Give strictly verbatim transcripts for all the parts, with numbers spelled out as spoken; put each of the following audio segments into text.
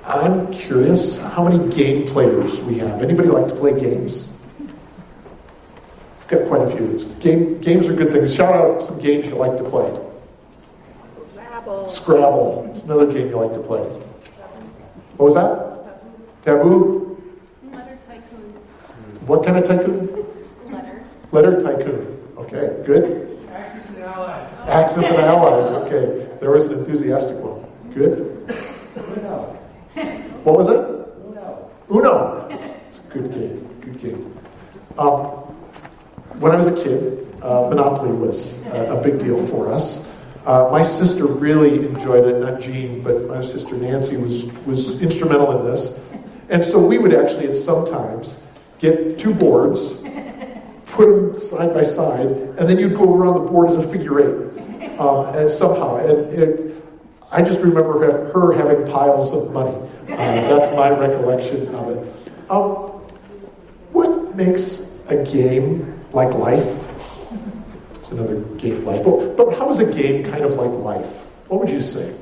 I'm curious how many game players we have. Anybody like to play games? We've got quite a few. It's game, games are good things. Shout out some games you like to play. Scrabble. Scrabble. It's another game you like to play. What was that? Taboo? Letter tycoon. What kind of tycoon? Letter. Letter tycoon. Okay, good. Axis and Allies. Axis and Allies. Okay, there was an enthusiastic one. Good. Uno. What was it? Uno. Uno. It's a good game. Good game. Um, when I was a kid, uh, Monopoly was a, a big deal for us. Uh, my sister really enjoyed it, not Jean, but my sister Nancy was, was instrumental in this. And so we would actually at sometimes get two boards, put them side by side, and then you'd go around the board as a figure eight. Um, and somehow, and it, I just remember her, her having piles of money. Uh, that's my recollection of it. Um, what makes a game like life? It's another game like life. But, but how is a game kind of like life? What would you say?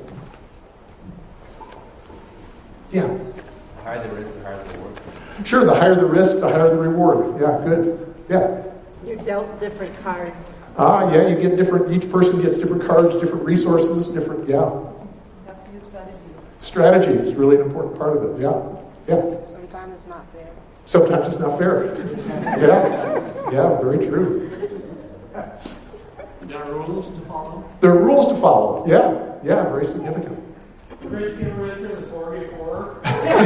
Yeah. The higher the risk, the higher the reward. Sure, the higher the risk, the higher the reward. Yeah, good. Yeah. You're dealt different cards. Ah, yeah, you get different, each person gets different cards, different resources, different, yeah. You have to use strategy. Strategy is really an important part of it, yeah. Yeah. Sometimes it's not fair. Sometimes it's not fair. Yeah. Yeah, very true. There are rules to follow. There are rules to follow. Yeah. Yeah, very significant. Rich get richer, the poor get poorer.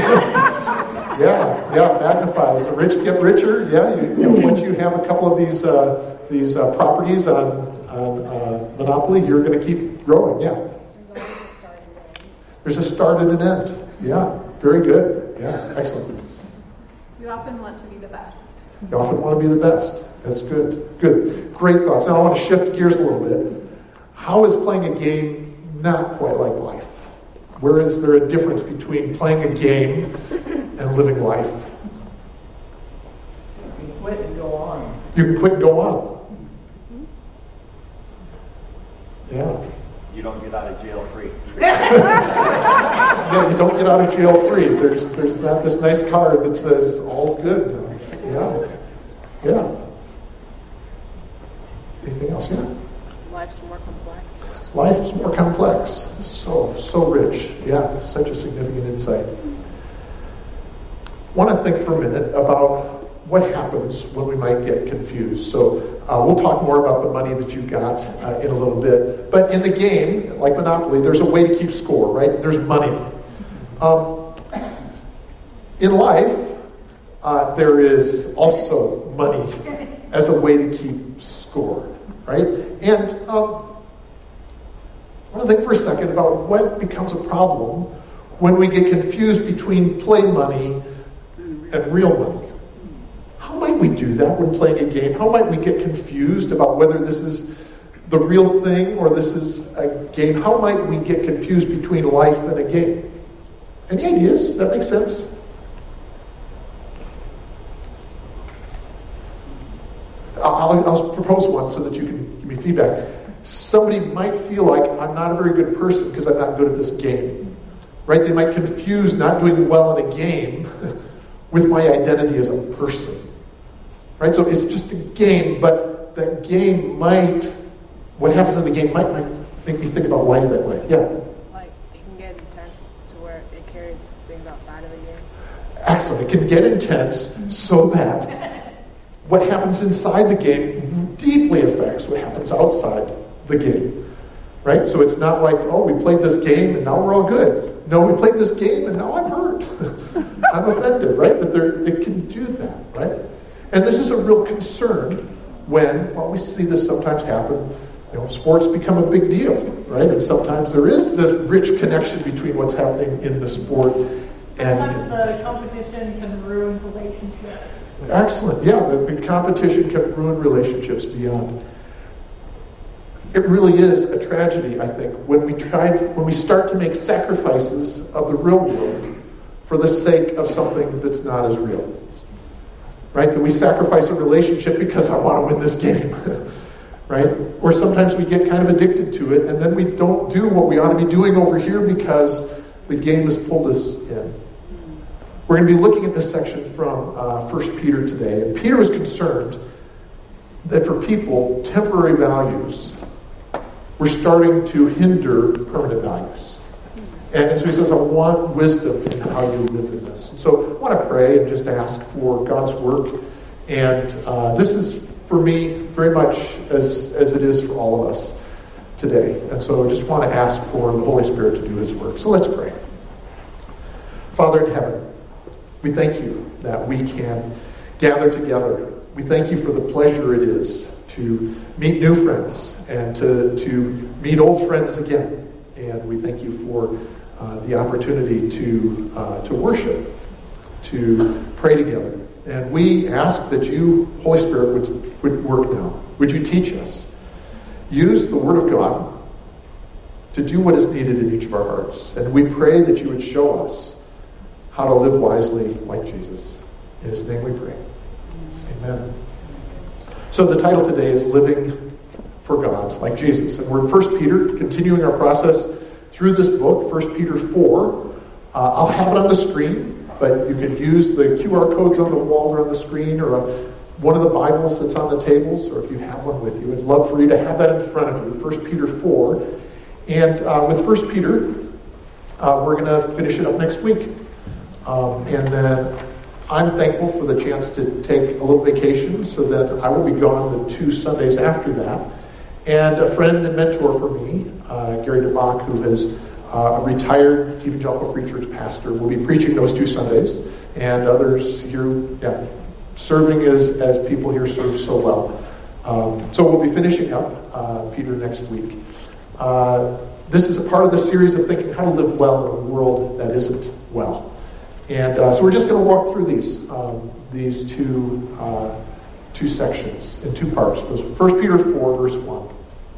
Yeah, yeah, magnifies. The rich get richer. Yeah, you, you know, once you have a couple of these uh, these uh, properties on, on uh, Monopoly, you're going to keep growing. Yeah. There's a start and an end. Yeah, very good. Yeah, excellent. You often want to be the best. You often want to be the best. That's good. Good. Great thoughts. Now I want to shift gears a little bit. How is playing a game not quite like life? Where is there a difference between playing a game and living life? You can quit and go on. You can quit and go on. Yeah. You don't get out of jail free. Yeah, you don't get out of jail free. There's there's not this nice card that says all's good. Yeah. Yeah. Anything else? Yeah. Life's more complex. Life is more complex. So, so rich. Yeah, such a significant insight. I want to think for a minute about what happens when we might get confused. So uh, we'll talk more about the money that you got uh, in a little bit. But in the game, like Monopoly, there's a way to keep score, right? There's money. Um, in life, uh, there is also money as a way to keep score, right? And um, I want to think for a second about what becomes a problem when we get confused between play money and real money. How might we do that when playing a game? How might we get confused about whether this is the real thing or this is a game? How might we get confused between life and a game? Any ideas? Does that make sense? I'll, I'll propose one so that you can give me feedback. Somebody might feel like I'm not a very good person because I'm not good at this game. Right? They might confuse not doing well in a game with my identity as a person. Right? So it's just a game, but that game might, what happens in the game might, might make me think about life that way. Yeah. Like, it can get intense to where it carries things outside of the game. Excellent. It can get intense so that what happens inside the game deeply affects what happens outside the game. Right? So it's not like, oh, we played this game and now we're all good. No, we played this game and now I'm hurt. I'm offended, right? That there, it can do that, right? And this is a real concern when, well, we see this sometimes happen. You know, sports become a big deal, right? And sometimes there is this rich connection between what's happening in the sport and sometimes the competition can ruin relationships. Excellent. Yeah, the, the competition can ruin relationships beyond. It really is a tragedy, I think, when we try, when we start to make sacrifices of the real world for the sake of something that's not as real. Right? That we sacrifice a relationship because I want to win this game. Right? Or sometimes we get kind of addicted to it and then we don't do what we ought to be doing over here because the game has pulled us in. We're going to be looking at this section from uh, First Peter today. And Peter was concerned that for people, temporary values were starting to hinder permanent values. And so he says, I want wisdom in how you live in this. And so I want to pray and just ask for God's work. And uh, this is, for me, very much as, as it is for all of us today. And so I just want to ask for the Holy Spirit to do his work. So let's pray. Father in heaven, we thank you that we can gather together. We thank you for the pleasure it is to meet new friends and to, to meet old friends again. And we thank you for uh, the opportunity to uh, to worship, to pray together. And we ask that you, Holy Spirit, would, would work now. Would you teach us? Use the Word of God to do what is needed in each of our hearts. And we pray that you would show us how to live wisely like Jesus. In his name we pray. Amen. So the title today is Living for God like Jesus. And we're in First Peter, continuing our process through this book, First Peter four. Uh, I'll have it on the screen, but you can use the Q R codes on the wall or on the screen, or a, one of the Bibles that's on the tables, or if you have one with you. I'd love for you to have that in front of you, First Peter four. And uh, with First Peter, uh, we're going to finish it up next week. Um, and then I'm thankful for the chance to take a little vacation so that I will be gone the two Sundays after that. And a friend and mentor for me, uh, Gary DeBach, who is uh, a retired Evangelical Free Church pastor, will be preaching those two Sundays. And others here, yeah, serving as, as people here serve so well. Um, so we'll be finishing up uh, Peter next week. Uh, this is a part of the series of thinking how to live well in a world that isn't well. And uh, so we're just going to walk through these um, these two uh, two sections in two parts. First Peter four, verse one.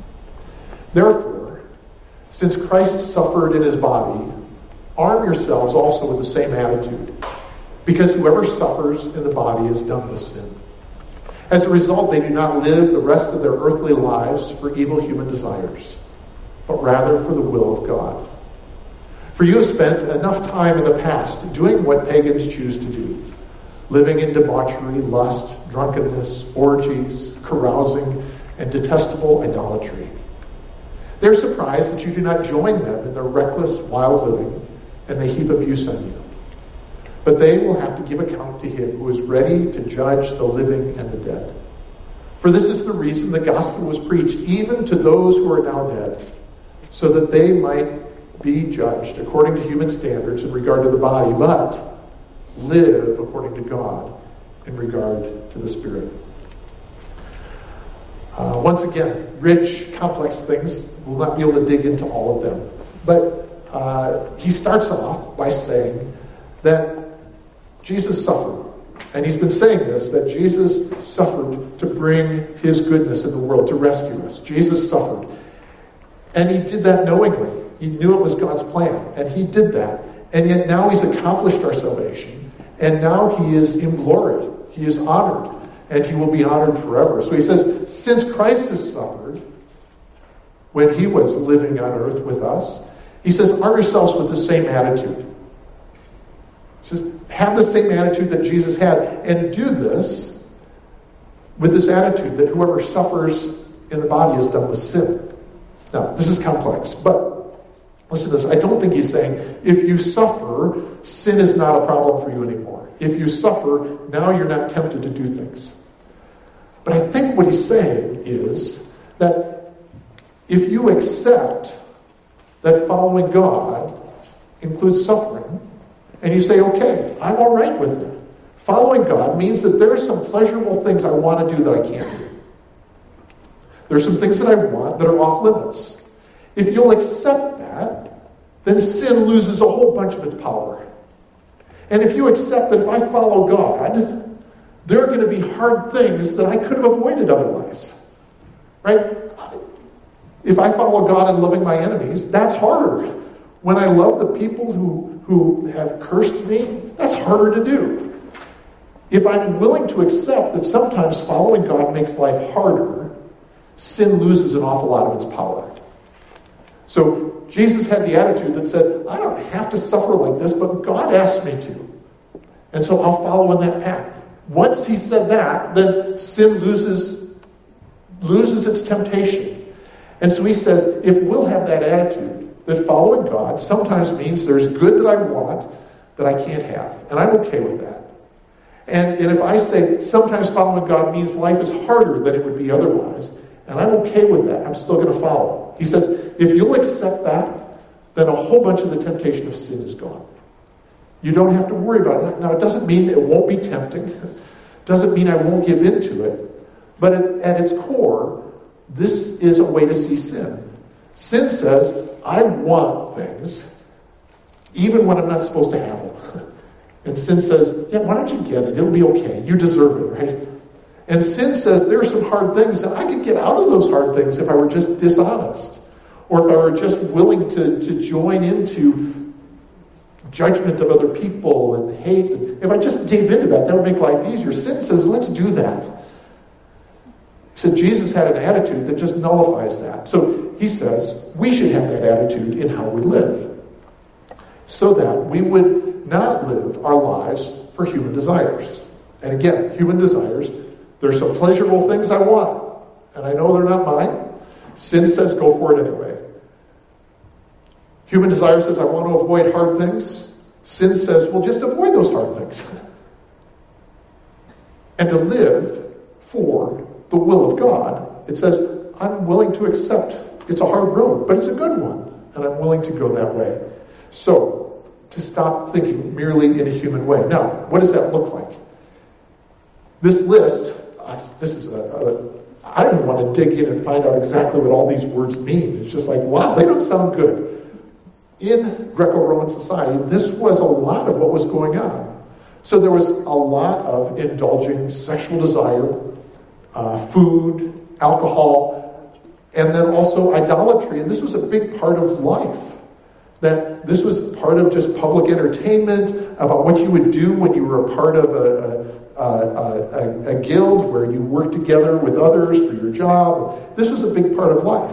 Therefore, since Christ suffered in his body, arm yourselves also with the same attitude, because whoever suffers in the body is done with sin. As a result, they do not live the rest of their earthly lives for evil human desires, but rather for the will of God. For you have spent enough time in the past doing what pagans choose to do, living in debauchery, lust, drunkenness, orgies, carousing, and detestable idolatry. They're surprised that you do not join them in their reckless, wild living, and they heap abuse on you. But they will have to give account to him who is ready to judge the living and the dead. For this is the reason the gospel was preached even to those who are now dead, so that they might be judged according to human standards in regard to the body, but live according to God in regard to the Spirit. Uh, once again, rich, complex things. We'll not be able to dig into all of them. But uh, he starts off by saying that Jesus suffered. And he's been saying this, that Jesus suffered to bring his goodness in the world, to rescue us. Jesus suffered. And he did that knowingly. He knew it was God's plan, and he did that. And yet now he's accomplished our salvation, and now he is in glory. He is honored, and he will be honored forever. So he says, since Christ has suffered, when he was living on earth with us, he says, arm yourselves with the same attitude. He says, have the same attitude that Jesus had, and do this with this attitude that whoever suffers in the body is done with sin. Now, this is complex, but listen to this. I don't think he's saying, if you suffer, sin is not a problem for you anymore. If you suffer, now you're not tempted to do things. But I think what he's saying is that if you accept that following God includes suffering, and you say, okay, I'm all right with it. Following God means that there are some pleasurable things I want to do that I can't do. There's some things that I want that are off limits. If you'll accept that, then sin loses a whole bunch of its power. And if you accept that if I follow God, there are going to be hard things that I could have avoided otherwise. Right? If I follow God in loving my enemies, that's harder. When I love the people who, who have cursed me, that's harder to do. If I'm willing to accept that sometimes following God makes life harder, sin loses an awful lot of its power. So Jesus had the attitude that said, I don't have to suffer like this, but God asked me to. And so I'll follow in that path. Once he said that, then sin loses, loses its temptation. And so he says, if we'll have that attitude, that following God sometimes means there's good that I want that I can't have. And I'm okay with that. And, and if I say sometimes following God means life is harder than it would be otherwise, and I'm okay with that, I'm still going to follow. He says, if you'll accept that, then a whole bunch of the temptation of sin is gone. You don't have to worry about it. Now, it doesn't mean that it won't be tempting. It doesn't mean I won't give into it. But at, at its core, this is a way to see sin. Sin says, I want things, even when I'm not supposed to have them. And sin says, yeah, why don't you get it? It'll be okay. You deserve it, right? And sin says, there are some hard things, and I could get out of those hard things if I were just dishonest. Or if I were just willing to, to join into judgment of other people and hate. If I just gave into that, that would make life easier. Sin says, let's do that. He said Jesus had an attitude that just nullifies that. So he says we should have that attitude in how we live, so that we would not live our lives for human desires. And again, human desires, there's some pleasurable things I want, and I know they're not mine. Sin says go for it anyway. Human desire says I want to avoid hard things. Sin says, well, just avoid those hard things. And to live for the will of God, it says, I'm willing to accept. It's a hard road, but it's a good one, and I'm willing to go that way. So, to stop thinking merely in a human way. Now, what does that look like? This list, I, this is a, a, I don't even want to dig in and find out exactly what all these words mean. It's just like, wow, they don't sound good. In Greco-Roman society, this was a lot of what was going on. So there was a lot of indulging sexual desire, uh, food, alcohol, and then also idolatry. And this was a big part of life. That this was part of just public entertainment, about what you would do when you were a part of a, a, a, a, a guild where you worked together with others for your job. This was a big part of life.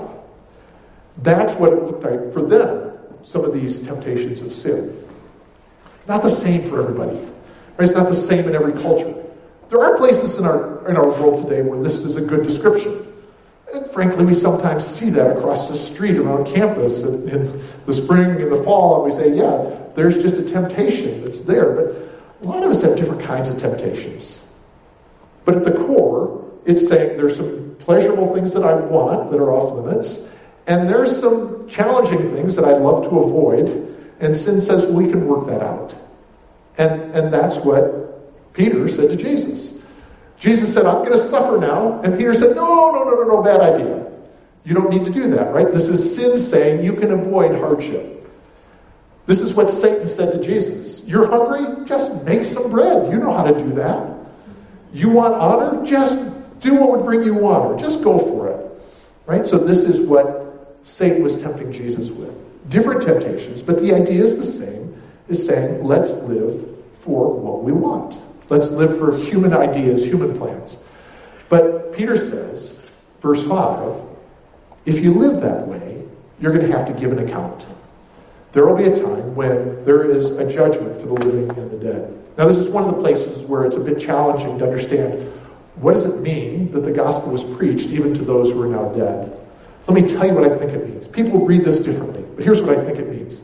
That's what it looked like for them. Some of these temptations of sin. Not the same for everybody. Right? It's not the same in every culture. There are places in our in our world today where this is a good description. And frankly, we sometimes see that across the street around campus in, in the spring and the fall, and we say, yeah, there's just a temptation that's there. But a lot of us have different kinds of temptations. But at the core, it's saying there's some pleasurable things that I want that are off limits, and there's some challenging things that I'd love to avoid, and sin says we can work that out. And, and that's what Peter said to Jesus. Jesus said, I'm going to suffer now. And Peter said, no, no, no, no, no, bad idea. You don't need to do that, right? This is sin saying you can avoid hardship. This is what Satan said to Jesus. You're hungry? Just make some bread. You know how to do that. You want honor? Just do what would bring you honor. Just go for it. Right? So this is what Satan was tempting Jesus with. Different temptations, but the idea is the same, is saying, let's live for what we want. Let's live for human ideas, human plans. But Peter says, verse five, if you live that way, you're going to have to give an account. There will be a time when there is a judgment for the living and the dead. Now, this is one of the places where it's a bit challenging to understand, what does it mean that the gospel was preached even to those who are now dead? Let me tell you what I think it means. People read this differently, but here's what I think it means.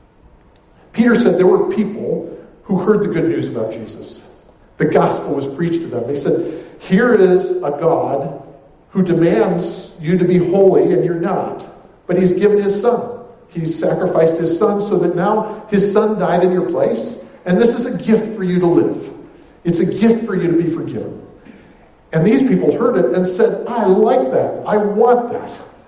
Peter said there were people who heard the good news about Jesus. The gospel was preached to them. They said, here is a God who demands you to be holy and you're not. But he's given his son. He's sacrificed his son so that now his son died in your place. And this is a gift for you to live. It's a gift for you to be forgiven. And these people heard it and said, I like that. I want that.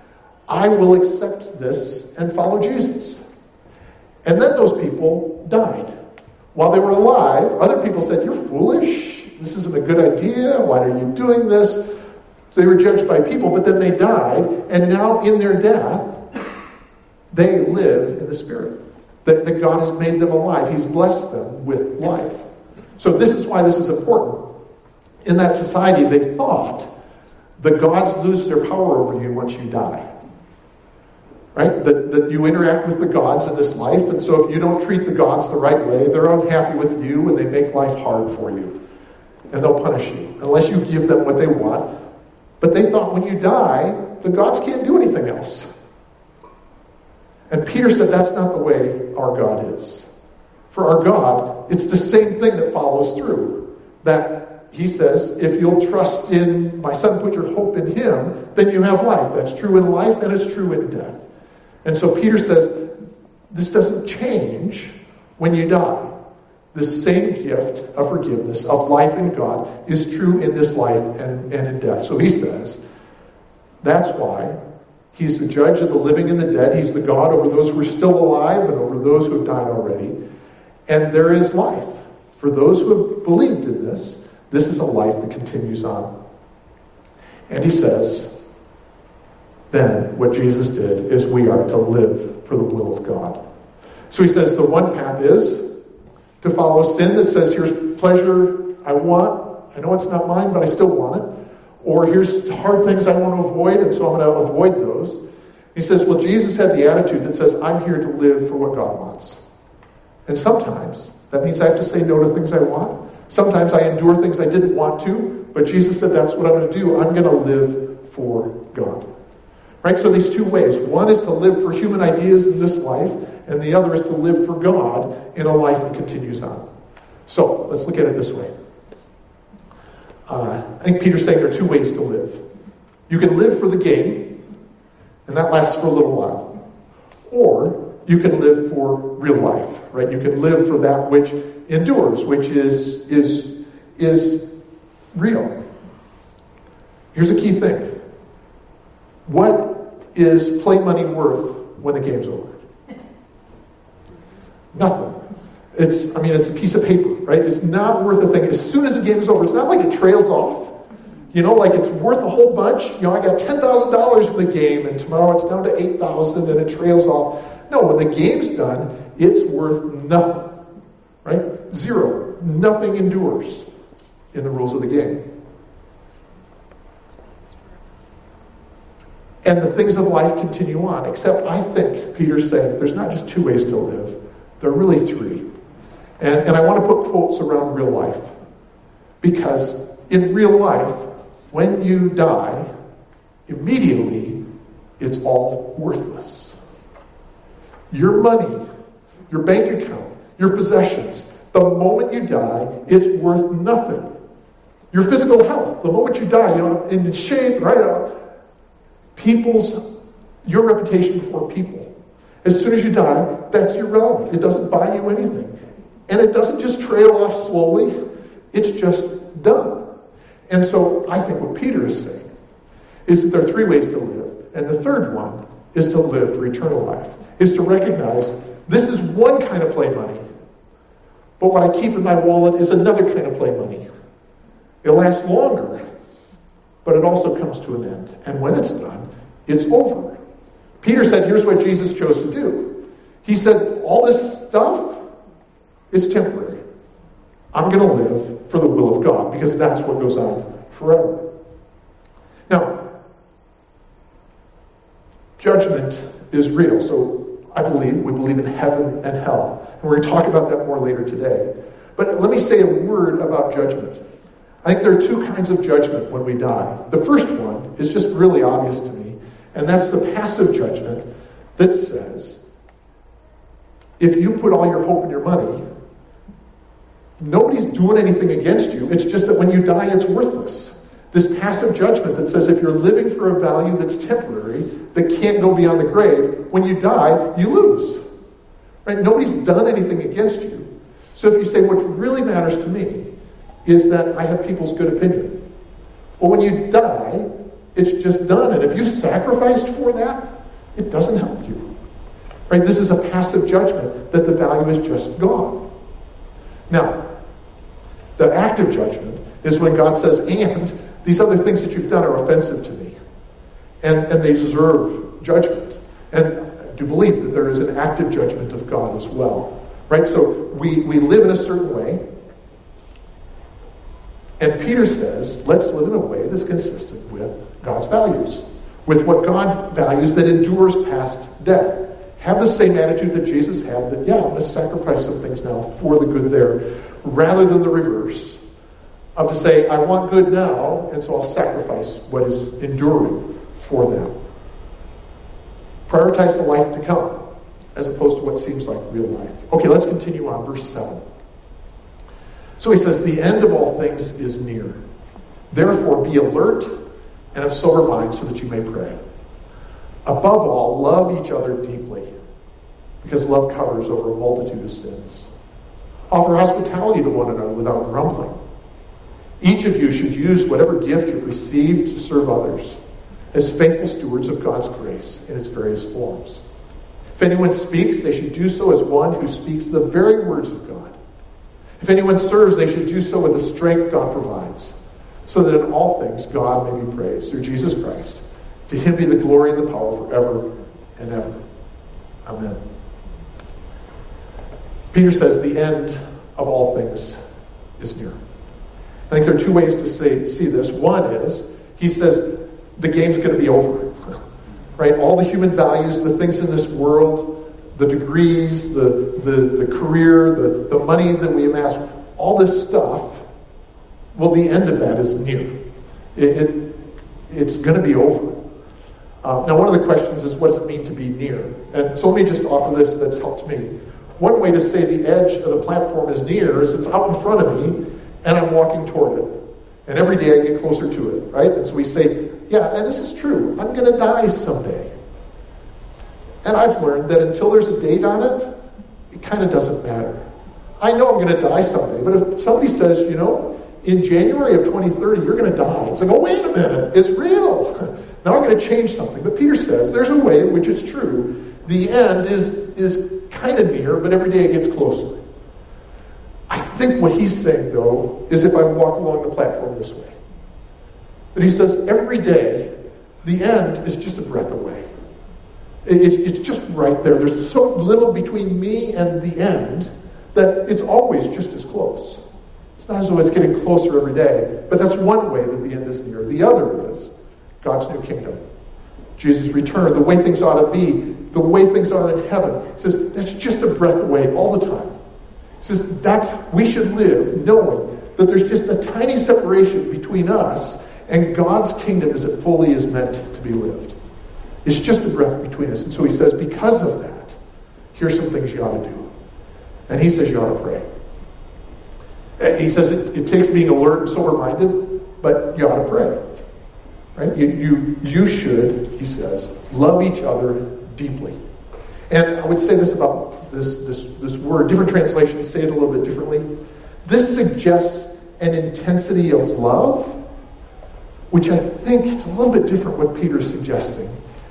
I will accept this and follow Jesus. And then those people died. While they were alive, other people said, you're foolish. This isn't a good idea. Why are you doing this? So they were judged by people, but then they died. And now in their death, they live in the Spirit. That, that God has made them alive. He's blessed them with life. So this is why this is important. In that society, they thought the gods lose their power over you once you die. right? That, that you interact with the gods in this life, and so if you don't treat the gods the right way, they're unhappy with you and they make life hard for you. And they'll punish you unless you give them what they want. But they thought when you die, the gods can't do anything else. And Peter said that's not the way our God is. For our God, it's the same thing that follows through. That he says, if you'll trust in my son, put your hope in him, then you have life. That's true in life and it's true in death. And so Peter says, this doesn't change when you die. The same gift of forgiveness, of life in God, is true in this life and, and in death. So he says, that's why he's the judge of the living and the dead. He's the God over those who are still alive and over those who have died already. And there is life. For those who have believed in this, this is a life that continues on. And he says, then what Jesus did is we are to live for the will of God. So he says the one path is to follow sin that says, here's pleasure I want. I know it's not mine, but I still want it. Or here's hard things I want to avoid, and so I'm going to avoid those. He says, well, Jesus had the attitude that says, I'm here to live for what God wants. And sometimes that means I have to say no to things I want. Sometimes I endure things I didn't want to, but Jesus said, that's what I'm going to do. I'm going to live for God. Right? So these two ways. One is to live for human ideas in this life, and the other is to live for God in a life that continues on. So let's look at it this way. Uh, I think Peter's saying there are two ways to live. You can live for the game, and that lasts for a little while. Or you can live for real life, right? You can live for that which endures, which is is is real. Here's a key thing. What is play money worth when the game's over? Nothing. It's, I mean, it's a piece of paper, right? It's not worth a thing. As soon as the game is over, it's not like it trails off. You know, like it's worth a whole bunch. You know, I got ten thousand dollars in the game, and tomorrow it's down to eight thousand dollars, and it trails off. No, when the game's done, it's worth nothing, right? Zero. Nothing endures in the rules of the game. And the things of life continue on, except I think Peter's saying there's not just two ways to live. There are really three. And, and I want to put quotes around real life. Because in real life, when you die, immediately, it's all worthless. Your money, your bank account, your possessions, the moment you die, is worth nothing. Your physical health, the moment you die, you know, in shape, right? Uh, people's, your reputation before people. As soon as you die, that's irrelevant. It doesn't buy you anything. And it doesn't just trail off slowly. It's just done. And so I think what Peter is saying is that there are three ways to live. And the third one is to live for eternal life. Is to recognize this is one kind of play money. But what I keep in my wallet is another kind of play money. It lasts longer, but it also comes to an end. And when it's done, it's over. Peter said, here's what Jesus chose to do. He said, all this stuff is temporary. I'm going to live for the will of God, because that's what goes on forever. Now, judgment is real. So I believe, we believe in heaven and hell. And we're going to talk about that more later today. But let me say a word about judgment. I think there are two kinds of judgment when we die. The first one is just really obvious to me, and that's the passive judgment that says, if you put all your hope in your money, nobody's doing anything against you. It's just that when you die, it's worthless. This passive judgment that says if you're living for a value that's temporary, that can't go beyond the grave, when you die, you lose. Right? Nobody's done anything against you. So if you say, what really matters to me is that I have people's good opinion. Well, when you die, it's just done. And if you sacrificed for that, it doesn't help you. Right? This is a passive judgment that the value is just gone. Now, the active judgment is when God says, and these other things that you've done are offensive to me. And, and they deserve judgment. And I do believe that there is an active judgment of God as well. Right? So we, we live in a certain way. And Peter says, let's live in a way that's consistent with God's values. with what God values that endures past death. Have the same attitude that Jesus had, that, yeah, I'm going to sacrifice some things now for the good there, rather than the reverse, of to say, I want good now, and so I'll sacrifice what is enduring for them. Prioritize the life to come, as opposed to what seems like real life. Okay, let's continue on, verse seven. So he says, the end of all things is near. Therefore, be alert and of sober mind so that you may pray. Above all, love each other deeply, because love covers over a multitude of sins. Offer hospitality to one another without grumbling. Each of you should use whatever gift you've received to serve others as faithful stewards of God's grace in its various forms. If anyone speaks, they should do so as one who speaks the very words of God. If anyone serves, they should do so with the strength God provides, so that in all things God may be praised through Jesus Christ. To him be the glory and the power forever and ever. Amen. Peter says the end of all things is near. I think there are two ways to say, see this. One is, he says, the game's going to be over. Right? All the human values, the things in this world, the degrees, the, the, the career, the, the money that we amass, all this stuff, well, the end of that is near. It, it, it's going to be over. Uh, now, one of the questions is, what does it mean to be near? And so let me just offer this that's helped me. One way to say the edge of the platform is near is it's out in front of me, and I'm walking toward it. And every day I get closer to it, right? And so we say, yeah, and this is true. I'm going to die someday. And I've learned that until there's a date on it, it kind of doesn't matter. I know I'm going to die someday, but if somebody says, you know, in January of twenty thirty, you're going to die. It's like, oh, wait a minute. It's real. Now I'm going to change something. But Peter says there's a way in which it's true. The end is, is kind of near, but every day it gets closer. I think what he's saying, though, is if I walk along the platform this way. That he says every day, the end is just a breath away. It's, it's just right there. There's so little between me and the end that it's always just as close. It's not as though it's getting closer every day, but that's one way that the end is near. The other is God's new kingdom. Jesus' return, the way things ought to be, the way things are in heaven. He says that's just a breath away all the time. He says that's, we should live knowing that there's just a tiny separation between us and God's kingdom as it fully is meant to be lived. It's just a breath between us. And so he says, because of that, here's some things you ought to do. And he says you ought to pray. He says it, it takes being alert and sober-minded, but you ought to pray. Right? You, you, you should, he says, love each other deeply. And I would say this about this, this, this word. Different translations say it a little bit differently. This suggests an intensity of love, which I think it's a little bit different what Peter's suggesting.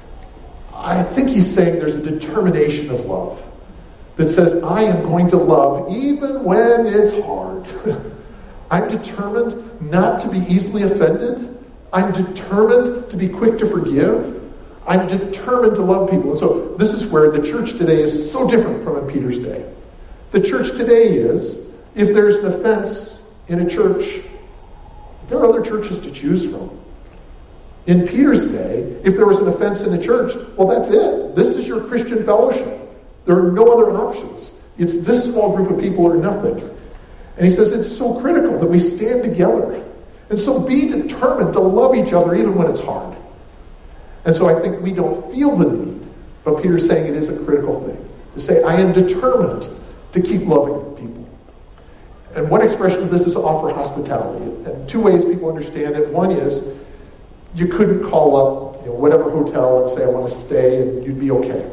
I think he's saying there's a determination of love that says, I am going to love even when it's hard. I'm determined not to be easily offended. I'm determined to be quick to forgive. I'm determined to love people. And so this is where the church today is so different from in Peter's day. The church today is, if there's an offense in a church, there are other churches to choose from. In Peter's day, if there was an offense in the church, well, that's it. This is your Christian fellowship. There are no other options. It's this small group of people or nothing. And he says it's so critical that we stand together. And so be determined to love each other even when it's hard. And so I think we don't feel the need, but Peter's saying it is a critical thing. To say, I am determined to keep loving people. And one expression of this is offer hospitality. And two ways people understand it. One is, you couldn't call up, you know, whatever hotel and say, I want to stay, and you'd be okay.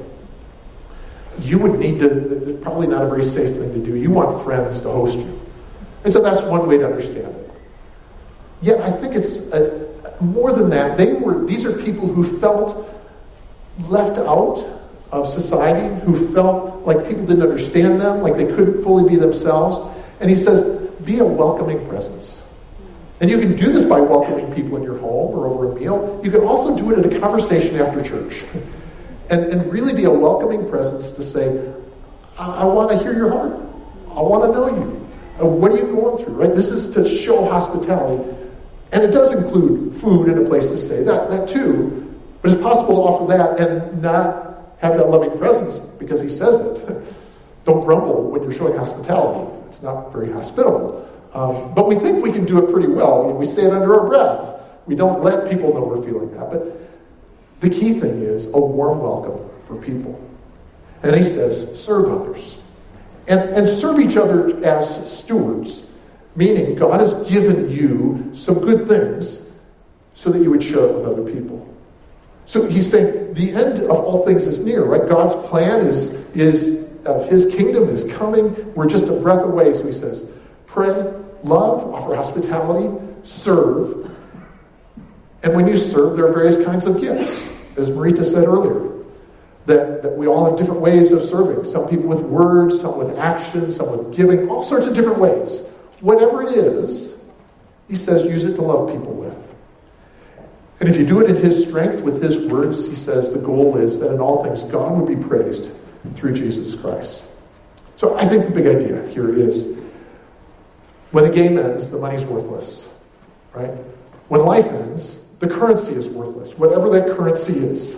You would need to, it's probably not a very safe thing to do. You want friends to host you. And so that's one way to understand it. Yet I think it's a, more than that. They were, these are people who felt left out of society, who felt like people didn't understand them, like they couldn't fully be themselves. And he says, be a welcoming presence. And you can do this by welcoming people in your home or over a meal. You can also do it in a conversation after church. And, and really be a welcoming presence to say, I, I want to hear your heart. I want to know you. Uh, what are you going through, right? This is to show hospitality. And it does include food and a place to stay. That, that too. But it's possible to offer that and not have that loving presence because he says it. Don't grumble when you're showing hospitality. It's not very hospitable. Um, but we think we can do it pretty well. I mean, we say it under our breath. We don't let people know we're feeling that. But the key thing is a warm welcome for people. And he says, serve others. And, and serve each other as stewards. Meaning, God has given you some good things so that you would share it with other people. So he's saying the end of all things is near, right? God's plan is, is of his kingdom is coming. We're just a breath away. So he says, pray, love, offer hospitality, serve. And when you serve, there are various kinds of gifts, as Marita said earlier. That, that we all have different ways of serving. Some people with words, some with action, some with giving, all sorts of different ways. Whatever it is, he says, use it to love people with. And if you do it in his strength, with his words, he says the goal is that in all things, God would be praised through Jesus Christ. So I think the big idea here is, when the game ends, the money's worthless, right? When life ends, the currency is worthless, whatever that currency is.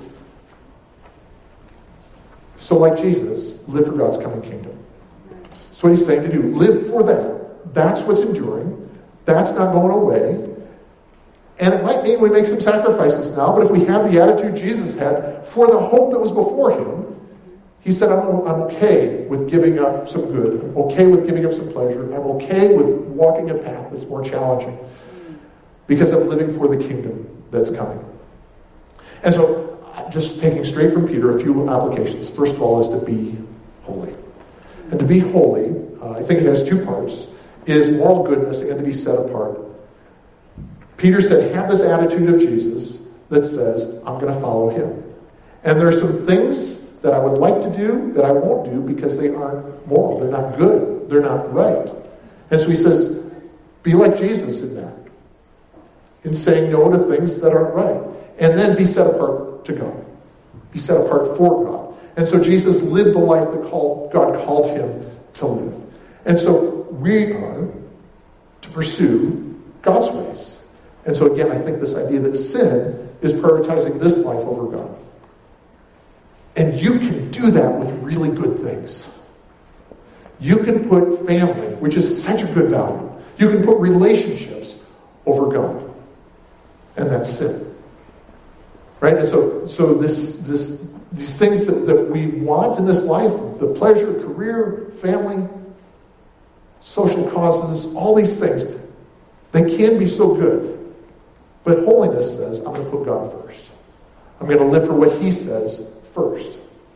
So like Jesus, live for God's coming kingdom. That's what he's saying to do. Live for that. That's what's enduring. That's not going away. And it might mean we make some sacrifices now, but if we have the attitude Jesus had for the hope that was before him, he said, I'm, I'm okay with giving up some good. I'm okay with giving up some pleasure. I'm okay with walking a path that's more challenging because I'm living for the kingdom that's coming. And so, just taking straight from Peter, a few applications. First of all is to be holy. And to be holy, uh, I think it has two parts, is moral goodness and to be set apart. Peter said, have this attitude of Jesus that says, I'm going to follow him. And there are some things that I would like to do that I won't do because they aren't moral. They're not good. They're not right. And so he says, be like Jesus in that. In saying no to things that aren't right. And then be set apart to God. Be set apart for God. And so Jesus lived the life that called, God called him to live. And so we are to pursue God's ways. And so again, I think this idea that sin is prioritizing this life over God. And you can do that with really good things. You can put family, which is such a good value. You can put relationships over God. And that's sin. Right? And so so this this these things that, that we want in this life, the pleasure, career, family, social causes, all these things, they can be so good. But holiness says, I'm going to put God first. I'm going to live for what he says first.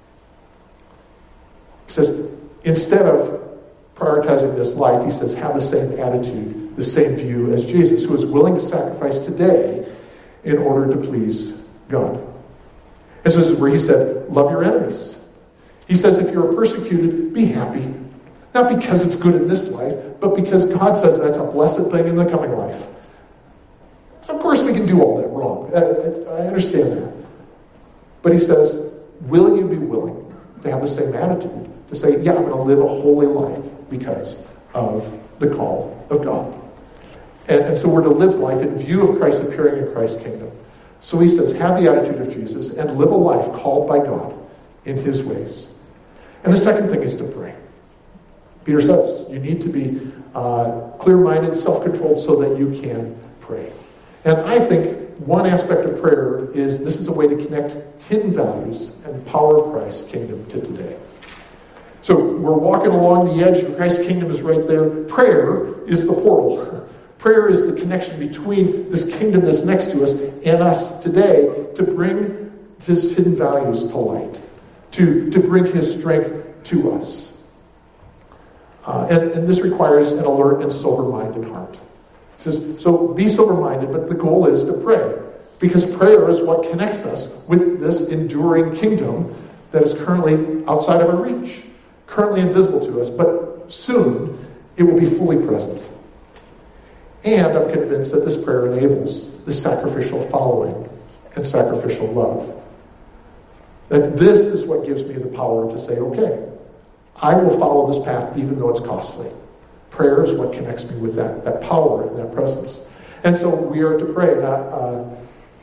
He says, instead of prioritizing this life, he says, have the same attitude, the same view as Jesus, who is willing to sacrifice today in order to please God. And so this is where he said, love your enemies. He says, if you're persecuted, be happy. Not because it's good in this life, but because God says that's a blessed thing in the coming life. Of course we can do all that wrong. I, I understand that. But he says, will you be willing to have the same attitude? To say, yeah, I'm going to live a holy life because of the call of God. And, and so we're to live life in view of Christ appearing in Christ's kingdom. So he says, have the attitude of Jesus and live a life called by God in his ways. And the second thing is to pray. Peter says, you need to be uh, clear-minded, self-controlled so that you can pray. And I think one aspect of prayer is this is a way to connect hidden values and the power of Christ's kingdom to today. So we're walking along the edge, and Christ's kingdom is right there. Prayer is the portal. Prayer is the connection between this kingdom that's next to us and us today to bring his hidden values to light, to, to bring his strength to us. Uh, and, and this requires an alert and sober-minded heart. It says, so be sober-minded, but the goal is to pray. Because prayer is what connects us with this enduring kingdom that is currently outside of our reach, currently invisible to us, but soon it will be fully present. And I'm convinced that this prayer enables the sacrificial following and sacrificial love. That this is what gives me the power to say, okay, I will follow this path even though it's costly. Prayer is what connects me with that, that power and that presence. And so we are to pray. Now, uh,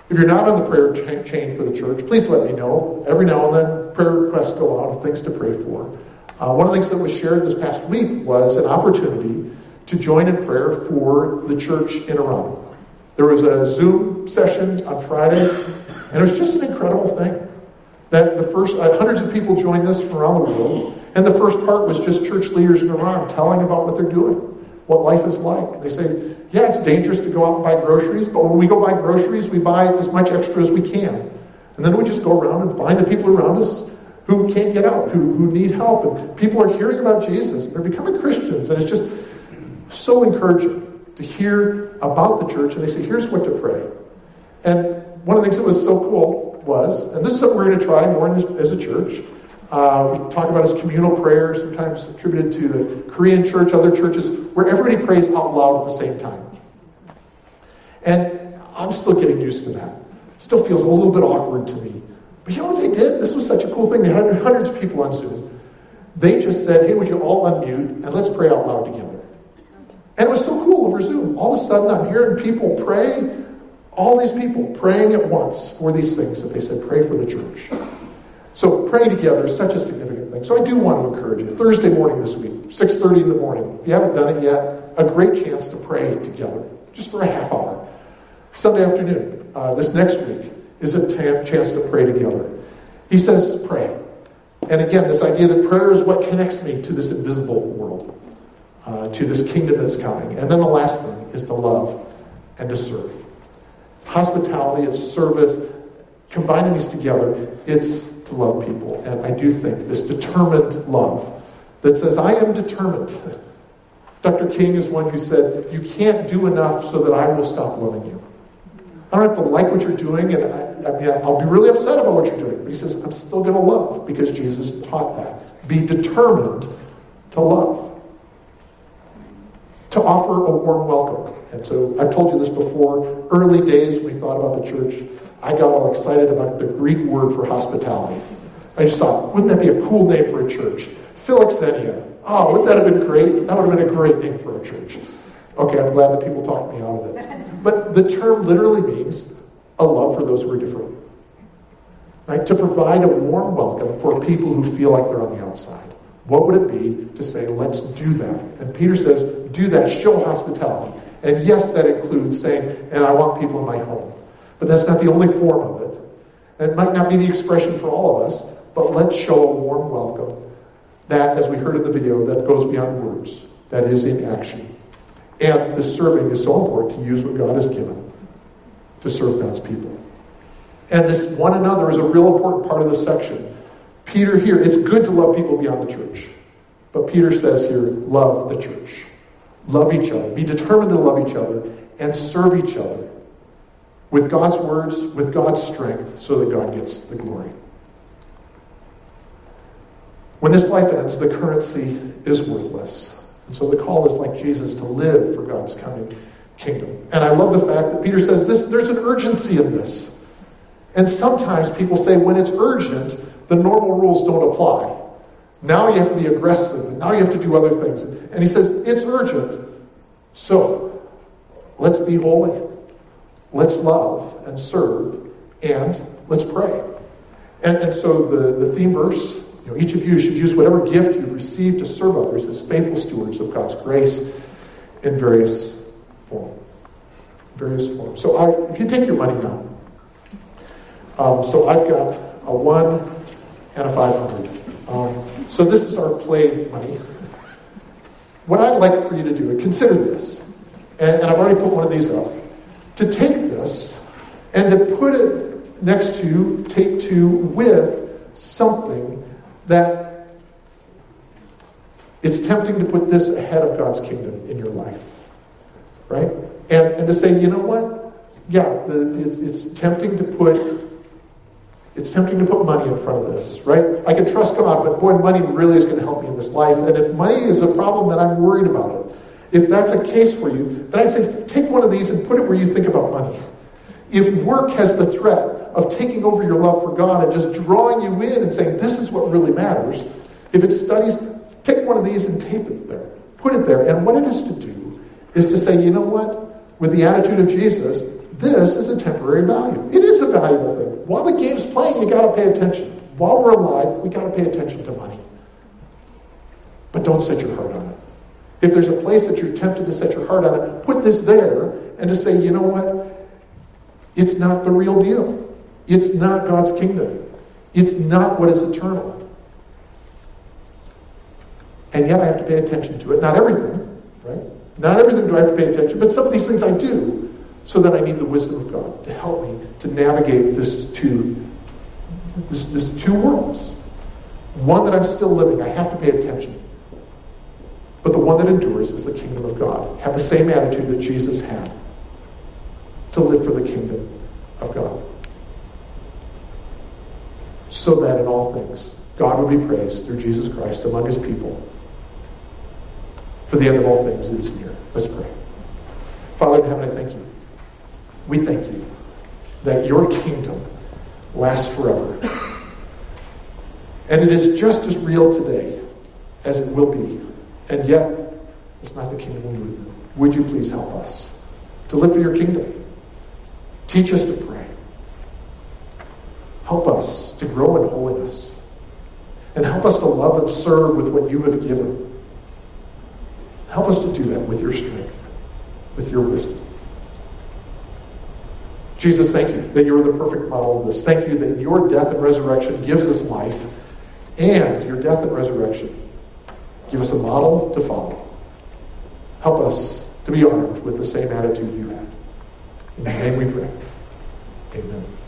If you're not on the prayer cha- chain for the church, please let me know. Every now and then, prayer requests go out of things to pray for. Uh, one of the things that was shared this past week was an opportunity to join in prayer for the church in Iran. There was a Zoom session on Friday, and it was just an incredible thing. That the first uh, hundreds of people joined us from around the world, and the first part was just church leaders in Iran telling about what they're doing, what life is like. They say, yeah, it's dangerous to go out and buy groceries, but when we go buy groceries, we buy as much extra as we can. And then we just go around and find the people around us who can't get out, who, who need help. And people are hearing about Jesus, and they're becoming Christians, and it's just so encouraging to hear about the church, and they say, here's what to pray. And one of the things that was so cool was, and this is something we're going to try more as, as a church, uh, we talk about as communal prayer, sometimes attributed to the Korean church, other churches, where everybody prays out loud at the same time. And I'm still getting used to that. Still feels a little bit awkward to me. But you know what they did? This was such a cool thing. They had hundreds of people on Zoom. They just said, hey, would you all unmute and let's pray out loud together. And it was so cool over Zoom. All of a sudden I'm hearing people pray, all these people praying at once for these things that they said, pray for the church. So praying together is such a significant thing. So I do want to encourage you. Thursday morning this week, six thirty in the morning. If you haven't done it yet, a great chance to pray together, just for a half hour. Sunday afternoon, uh, this next week, is a t- chance to pray together. He says, pray. And again, this idea that prayer is what connects me to this invisible world, uh, to this kingdom that's coming. And then the last thing is to love and to serve. It's hospitality, it's service. Combining these together, it's to love people. And I do think this determined love that says, I am determined. Doctor King is one who said, you can't do enough so that I will stop loving you. I don't have to like what you're doing, and I, I mean, I'll be really upset about what you're doing. But he says, I'm still going to love because Jesus taught that. Be determined to love. To offer a warm welcome. And so I've told you this before. Early days, we thought about the church. I got all excited about the Greek word for hospitality. I just thought, wouldn't that be a cool name for a church? Philoxenia. Oh, wouldn't that have been great? That would have been a great name for a church. Okay, I'm glad that people talked me out of it. But the term literally means a love for those who are different. Right? To provide a warm welcome for people who feel like they're on the outside. What would it be to say, let's do that? And Peter says, do that, show hospitality. And yes, that includes saying, and I want people in my home. But that's not the only form of it. And it might not be the expression for all of us, but let's show a warm welcome. That, as we heard in the video, that goes beyond words. That is in action. And the serving is so important to use what God has given to serve God's people. And this one another is a real important part of this section. Peter here, it's good to love people beyond the church. But Peter says here, love the church. Love each other. Be determined to love each other and serve each other with God's words, with God's strength, so that God gets the glory. When this life ends, the currency is worthless. And so the call is like Jesus to live for God's coming kingdom. And I love the fact that Peter says this, there's an urgency in this. And sometimes people say when it's urgent, the normal rules don't apply. Now you have to be aggressive. Now you have to do other things. And he says, it's urgent. So let's be holy. Let's love and serve. And let's pray. And, and so the, the theme verse, you know, each of you should use whatever gift you've received to serve others as faithful stewards of God's grace in various forms. Various forms. So I, if you take your money now, um, so I've got a one and a five hundred. Um, so this is our play money. What I'd like for you to do, and consider this, and, and I've already put one of these up, to take this and to put it next to, take to with something that it's tempting to put this ahead of God's kingdom in your life, right? And and to say, you know what? Yeah, the, it's, it's tempting to put it's tempting to put money in front of this, right? I can trust God, but boy, money really is going to help me in this life. And if money is a problem, then I'm worried about it. If that's a case for you, then I'd say take one of these and put it where you think about money. If work has the threat of taking over your love for God and just drawing you in and saying, this is what really matters. If it's studies, take one of these and tape it there. Put it there. And what it is to do is to say, you know what? With the attitude of Jesus, this is a temporary value. It is a valuable thing. While the game's playing, you got to pay attention. While we're alive, we got to pay attention to money. But don't set your heart on it. If there's a place that you're tempted to set your heart on it, put this there and to say, you know what? It's not the real deal. It's not God's kingdom. It's not what is eternal. And yet I have to pay attention to it. Not everything, right? Not everything do I have to pay attention, but some of these things I do, so that I need the wisdom of God to help me to navigate this two, this, this two worlds. One that I'm still living, I have to pay attention. But the one that endures is the kingdom of God. Have the same attitude that Jesus had to live for the kingdom of God. So that in all things, God would be praised through Jesus Christ among his people. For the end of all things is near. Let's pray. Father in heaven, I thank you. We thank you that your kingdom lasts forever. And it is just as real today as it will be. And yet, it's not the kingdom we live in. Would you please help us to live for your kingdom? Teach us to pray. Help us to grow in holiness. And help us to love and serve with what you have given. Help us to do that with your strength, with your wisdom. Jesus, thank you that you're the perfect model of this. Thank you that your death and resurrection gives us life, and your death and resurrection give us a model to follow. Help us to be armed with the same attitude you had. In the name we pray. Amen.